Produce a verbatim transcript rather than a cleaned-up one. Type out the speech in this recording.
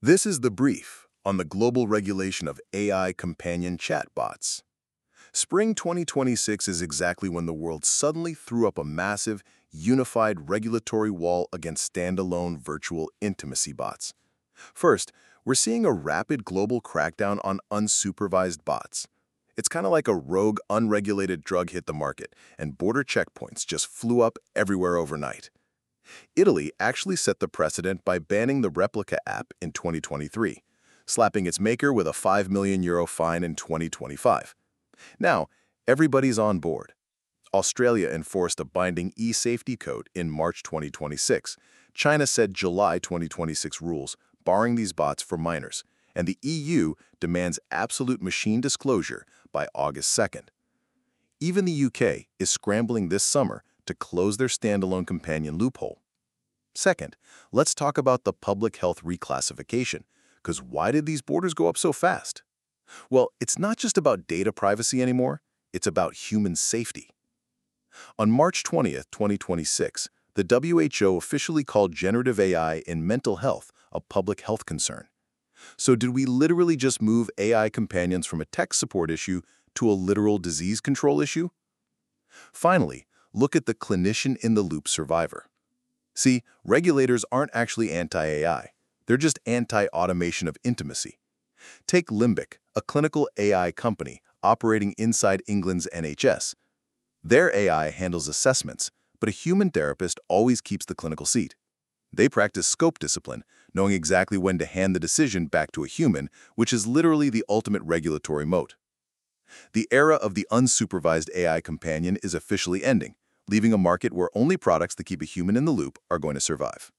This is the brief on the global regulation of A I companion chatbots. Spring twenty twenty-six is exactly when the world suddenly threw up a massive, unified regulatory wall against standalone virtual intimacy bots. First, we're seeing a rapid global crackdown on unsupervised bots. It's kind of like a rogue, unregulated drug hit the market, and border checkpoints just flew up everywhere overnight. Italy actually set the precedent by banning the Replica app in twenty twenty-three, slapping its maker with a five million euro fine in twenty twenty-five. Now, everybody's on board. Australia enforced a binding e-safety code in March twenty twenty-six. China set July twenty twenty-six rules, barring these bots for minors, and the E U demands absolute machine disclosure by August second. Even the U K is scrambling this summer to close their standalone companion loophole. Second, let's talk about the public health reclassification, because why did these borders go up so fast? Well, it's not just about data privacy anymore, it's about human safety. On March twentieth, twenty twenty-six, the W H O officially called generative A I in mental health a public health concern. So did we literally just move A I companions from a tech support issue to a literal disease control issue? Finally, look at the clinician-in-the-loop survivor. See, regulators aren't actually anti-A I. They're just anti-automation of intimacy. Take Limbic, a clinical A I company operating inside England's N H S. Their A I handles assessments, but a human therapist always keeps the clinical seat. They practice scope discipline, knowing exactly when to hand the decision back to a human, which is literally the ultimate regulatory moat. The era of the unsupervised A I companion is officially ending, leaving a market where only products that keep a human in the loop are going to survive.